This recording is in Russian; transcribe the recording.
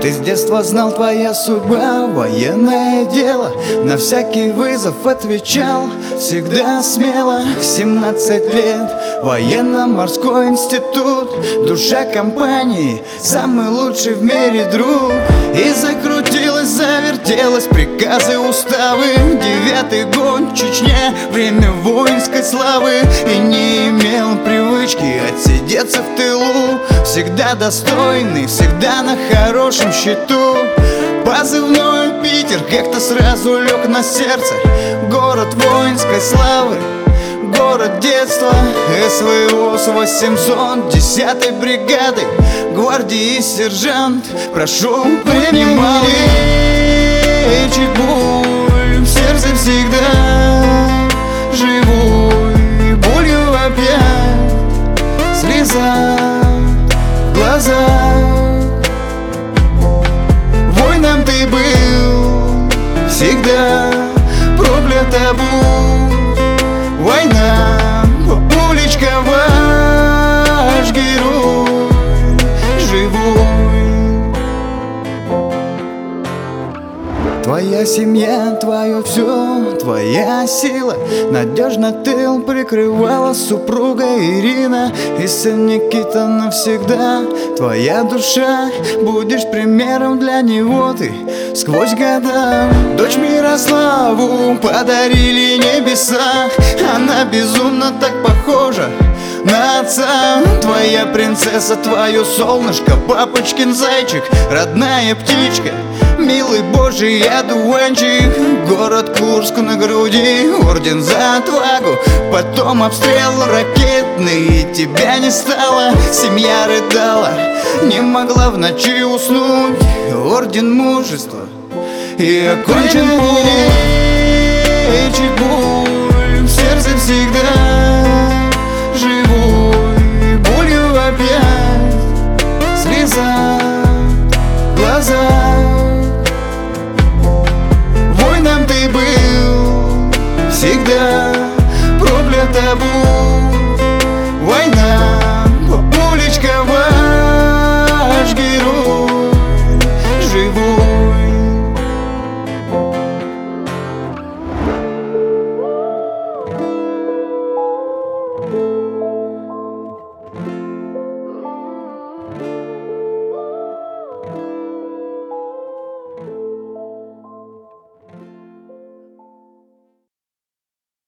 Ты с детства знал, твоя судьба — военное дело. На всякий вызов отвечал всегда смело. 17 лет, военно-морской институт, душа компании, самый лучший в мире друг. И закрутилась, завертелась, приказы, уставы. 9-й год, Чечня, время воинской славы. И не имел привычки отсидеться в тылу. Всегда достойный, всегда на хорошем счету. Позывной Питер как-то сразу лег на сердце. Город воинской славы, город детства. СВО с 810-й бригады, гвардии сержант. Прошу, принимай лечить боль в сердце всегда. Живой болью опять, слеза в глазах. Воином ты был всегда, проклята будь война. Папулечка, ваш герой живой. Твоя семья, твое все, твоя сила. Надежно тыл прикрывала супруга Ирина. И сын Никита навсегда. Твоя душа, будешь примером для него ты сквозь года. Дочь Мирославу подарили небеса. Она безумно так похожа на отца. Твоя принцесса, твое солнышко, папочкин зайчик, родная птичка, милый божий одуванчик. Город Курск на груди, орден за отвагу. Потом обстрел ракетный, и тебя не стало. Семья рыдала, не могла в ночи уснуть. Орден мужества и окончен путь. Лечит боль в сердце всегда.